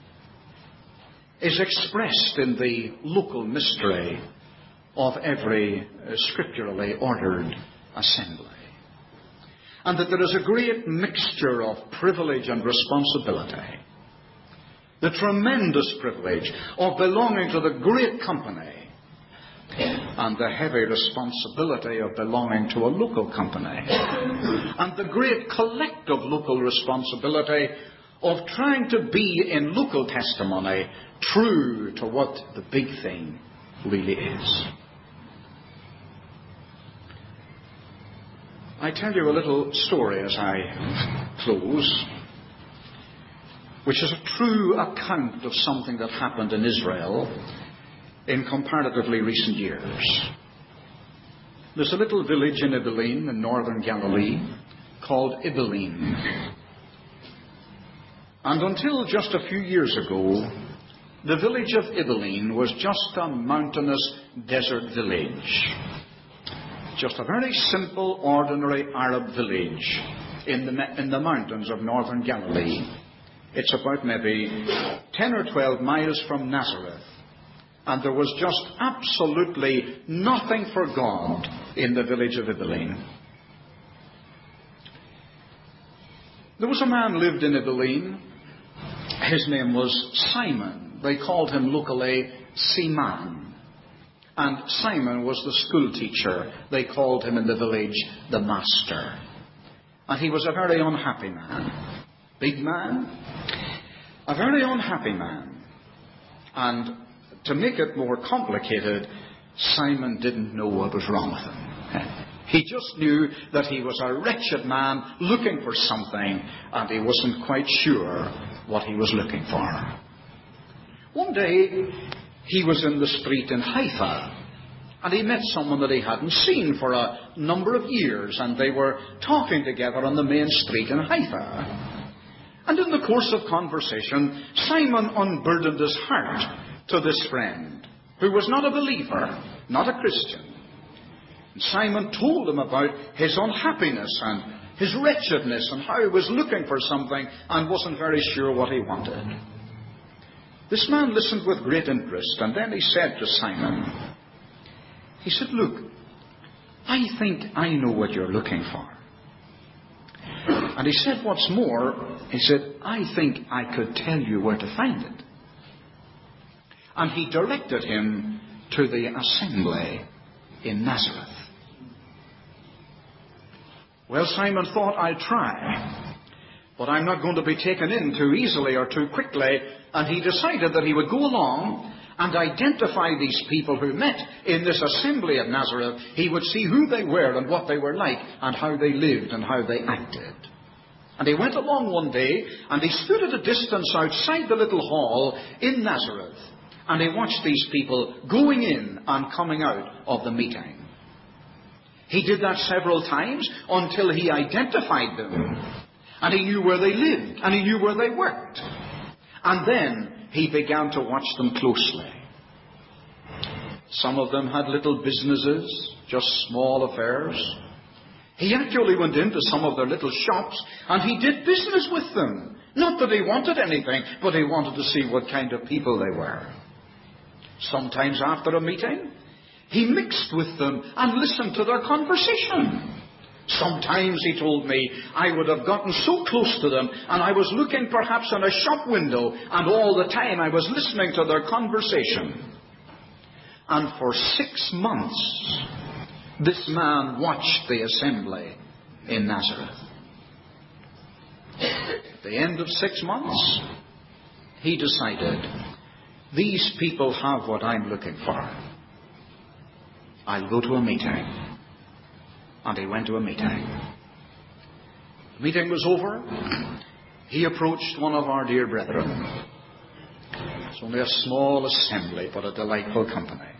is expressed in the local mystery of every uh, scripturally ordered assembly. And that there is a great mixture of privilege and responsibility. The tremendous privilege of belonging to the great company, and the heavy responsibility of belonging to a local company, and the great collective local responsibility of trying to be in local testimony true to what the big thing really is. I tell you a little story as I close, which is a true account of something that happened in Israel in comparatively recent years. There's a little village in Ibilin in northern Galilee called Ibilin. And until just a few years ago, the village of Ibilin was just a mountainous desert village. Just a very simple, ordinary Arab village in the, in the mountains of northern Galilee. It's about maybe ten or twelve miles from Nazareth. And there was just absolutely nothing for God in the village of Ibilin. There was a man lived in Ibilin. His name was Simon. They called him locally Siman. And Simon was the school teacher. They called him in the village the master. And he was a very unhappy man. Big man. A very unhappy man. And to make it more complicated, Simon didn't know what was wrong with him. He just knew that he was a wretched man looking for something, and he wasn't quite sure what he was looking for. One day, he was in the street in Haifa, and he met someone that he hadn't seen for a number of years, and they were talking together on the main street in Haifa. And in the course of conversation, Simon unburdened his heart to this friend, who was not a believer, not a Christian. And Simon told him about his unhappiness and his wretchedness and how he was looking for something and wasn't very sure what he wanted. This man listened with great interest, and then he said to Simon, he said, "Look, I think I know what you're looking for." And he said, what's more, he said, "I think I could tell you where to find it." And he directed him to the assembly in Nazareth. Well, Simon thought, I'll try. But I'm not going to be taken in too easily or too quickly. And he decided that he would go along and identify these people who met in this assembly at Nazareth. He would see who they were and what they were like and how they lived and how they acted. And he went along one day and he stood at a distance outside the little hall in Nazareth. And he watched these people going in and coming out of the meeting. He did that several times until he identified them. And he knew where they lived. And he knew where they worked. And then he began to watch them closely. Some of them had little businesses, just small affairs. He actually went into some of their little shops and he did business with them. Not that he wanted anything, but he wanted to see what kind of people they were. Sometimes after a meeting, he mixed with them and listened to their conversation. Sometimes, he told me, I would have gotten so close to them and I was looking perhaps in a shop window and all the time I was listening to their conversation. And for six months, this man watched the assembly in Nazareth. At the end of six months, he decided, these people have what I'm looking for. I'll go to a meeting. And he went to a meeting. The meeting was over. He approached one of our dear brethren. It's only a small assembly, but a delightful company.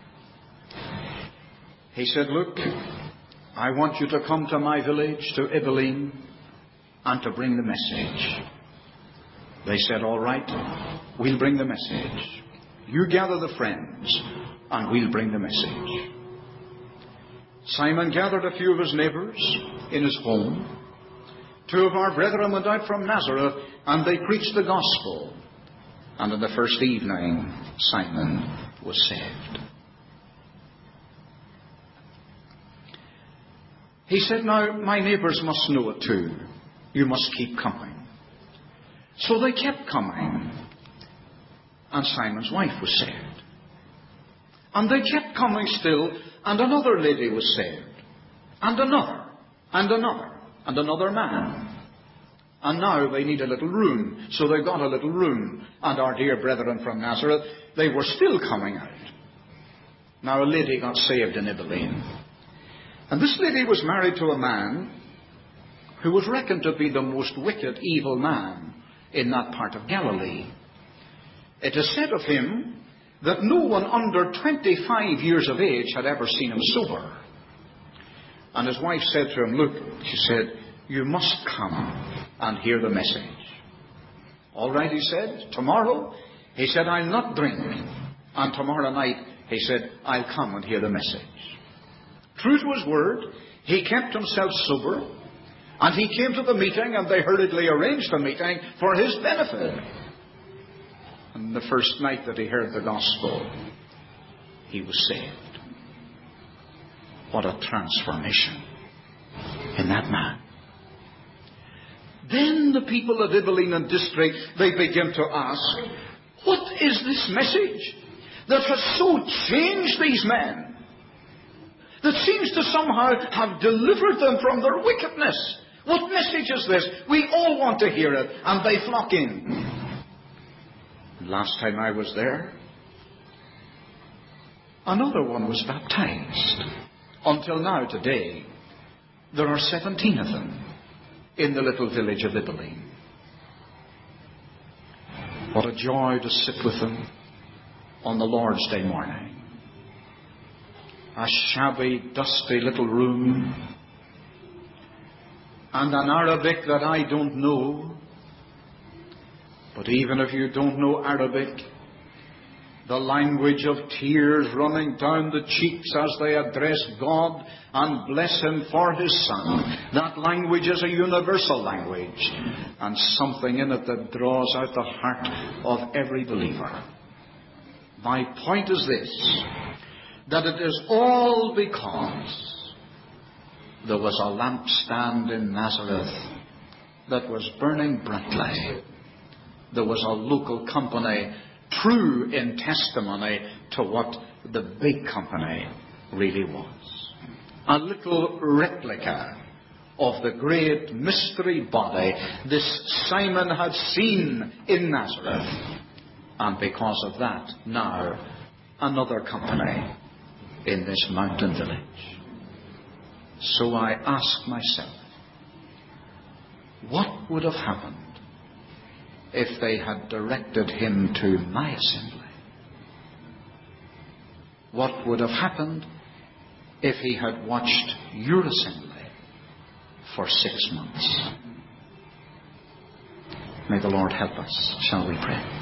He said, look, I want you to come to my village, to Ibilin, and to bring the message. They said, all right, we'll bring the message. You gather the friends, and we'll bring the message. Simon gathered a few of his neighbours in his home. Two of our brethren went out from Nazareth, and they preached the gospel. And on the first evening, Simon was saved. He said, now, my neighbours must know it too. You must keep coming. So they kept coming. And Simon's wife was saved. And they kept coming still, and another lady was saved. And another, and another, and another man. And now they need a little room. So they got a little room. And our dear brethren from Nazareth, they were still coming out. Now a lady got saved in Ibilin. And this lady was married to a man who was reckoned to be the most wicked, evil man in that part of Galilee. It is said of him that no one under twenty-five years of age had ever seen him sober. And his wife said to him, look, she said, you must come and hear the message. All right, he said, tomorrow, he said, I'll not drink. And tomorrow night, he said, I'll come and hear the message. True to his word, he kept himself sober, and he came to the meeting, and they hurriedly arranged the meeting for his benefit. And the first night that he heard the gospel, he was saved. What a transformation in that man. Then the people of Ibelin and district, they begin to ask, what is this message that has so changed these men, that seems to somehow have delivered them from their wickedness? What message is this? We all want to hear it, and they flock in. Last time I was there, another one was baptized. Until now, today, there are seventeen of them in the little village of Ibelin. What a joy to sit with them on the Lord's Day morning. A shabby, dusty little room, and an Arabic that I don't know. But even if you don't know Arabic, the language of tears running down the cheeks as they address God and bless Him for His Son, that language is a universal language, and something in it that draws out the heart of every believer. My point is this, that it is all because there was a lampstand in Nazareth that was burning brightly. There was a local company, true in testimony to what the big company really was. A little replica of the great mystery body this Simon had seen in Nazareth. And because of that, now another company in this mountain village. So I ask myself, what would have happened if they had directed him to my assembly? What would have happened if he had watched your assembly for six months? May the Lord help us. Shall we pray?